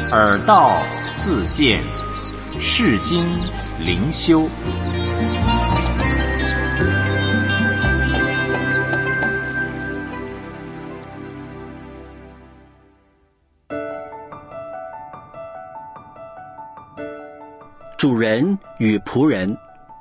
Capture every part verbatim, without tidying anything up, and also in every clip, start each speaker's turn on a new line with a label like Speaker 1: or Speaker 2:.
Speaker 1: 耳道自见，世经灵修。
Speaker 2: 主人与仆人。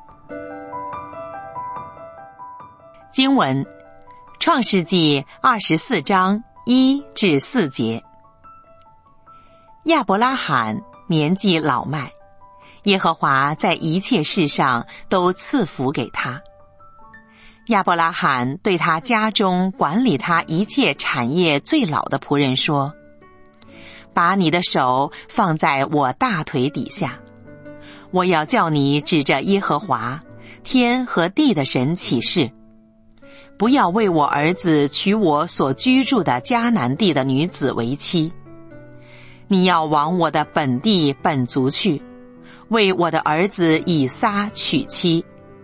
Speaker 3: 经文：创世纪二十四章一至四节。亚伯拉罕年纪老迈，耶和华在一切事上都赐福给他。亚伯拉罕对他家中管理他一切产业最老的仆人说：把你的手放在我大腿底下，我要叫你指着耶和华天和地的神起誓，不要为我儿子娶我所居住的迦南地的女子为妻。你要往我的本地本族去，为我的儿子以撒娶妻。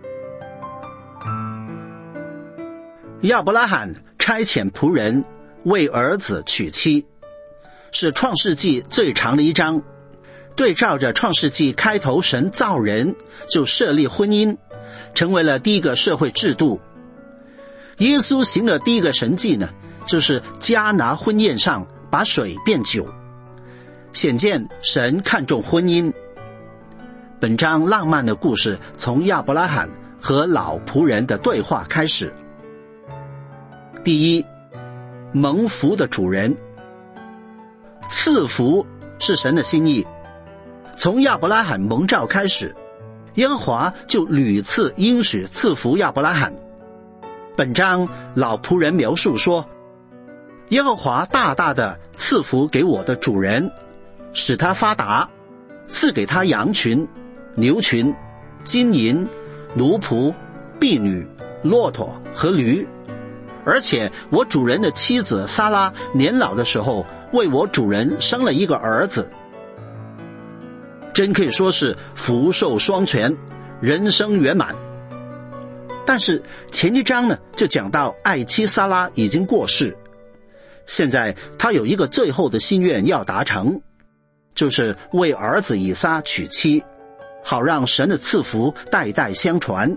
Speaker 2: 亚伯拉罕差遣仆人为儿子娶妻，是创世纪最长的一章。对照着创世纪开头神造人就设立婚姻，成为了第一个社会制度。耶稣行的第一个神迹呢，就是迦拿婚宴上把水变酒，显见神看重婚姻。本章浪漫的故事从亚伯拉罕和老仆人的对话开始。第一，蒙福的主人。赐福是神的心意，从亚伯拉罕蒙召开始，耶和华就屡次应许赐福亚伯拉罕。本章老仆人描述说，耶和华大大的赐福给我的主人，使他发达，赐给他羊群、牛群、金银、奴仆、婢女、骆驼和驴。而且我主人的妻子撒拉年老的时候，为我主人生了一个儿子。真可以说是福寿双全，人生圆满。但是前一章呢，就讲到爱妻撒拉已经过世，现在他有一个最后的心愿要达成，就是为儿子以撒娶妻，好让神的赐福代代相传。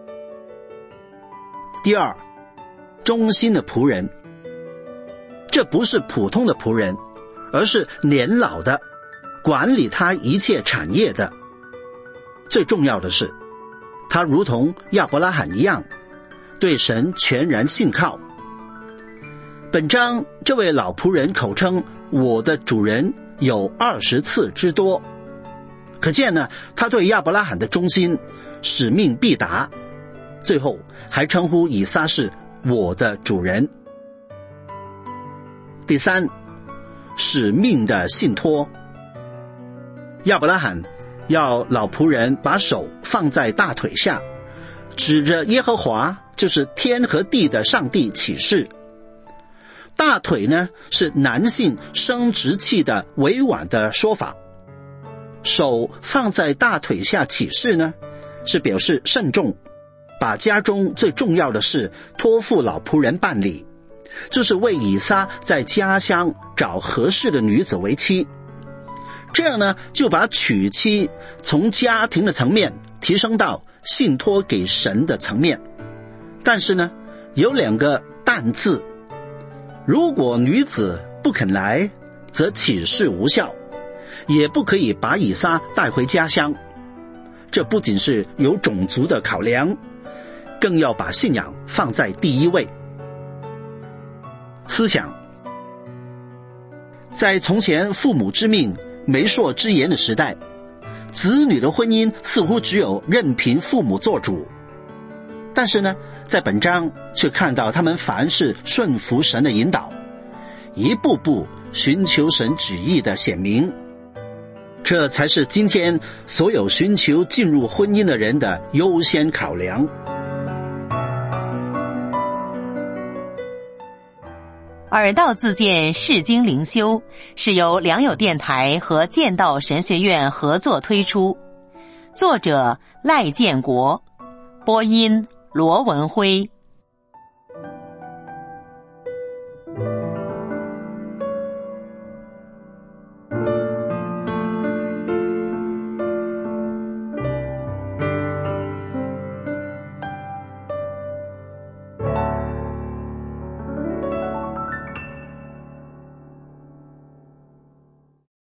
Speaker 2: 第二，忠心的仆人。这不是普通的仆人，而是年老的，管理他一切产业的。最重要的是，他如同亚伯拉罕一样，对神全然信靠。本章这位老仆人口称我的主人有二十次之多，可见呢，他对亚伯拉罕的忠心，使命必达。最后还称呼以撒是我的主人。第三，使命的信托。亚伯拉罕要老仆人把手放在大腿下，指着耶和华，就是天和地的上帝起誓。大腿呢，是男性生殖器的委婉的说法。手放在大腿下起誓呢，是表示慎重，把家中最重要的事托付老仆人办理，就是为以撒在家乡找合适的女子为妻。这样呢，就把娶妻从家庭的层面提升到信托给神的层面。但是呢，有两个但字，如果女子不肯来，则起誓无效，也不可以把以撒带回家乡。这不仅是有种族的考量，更要把信仰放在第一位。思想，在从前父母之命媒妁之言的时代，子女的婚姻似乎只有任凭父母做主。但是呢，在本章却看到他们凡事顺服神的引导，一步步寻求神旨意的显明。这才是今天所有寻求进入婚姻的人的优先考量。
Speaker 3: 耳道自荐世经灵修是由良友电台和剑道神学院合作推出，作者赖建国，播音罗文辉。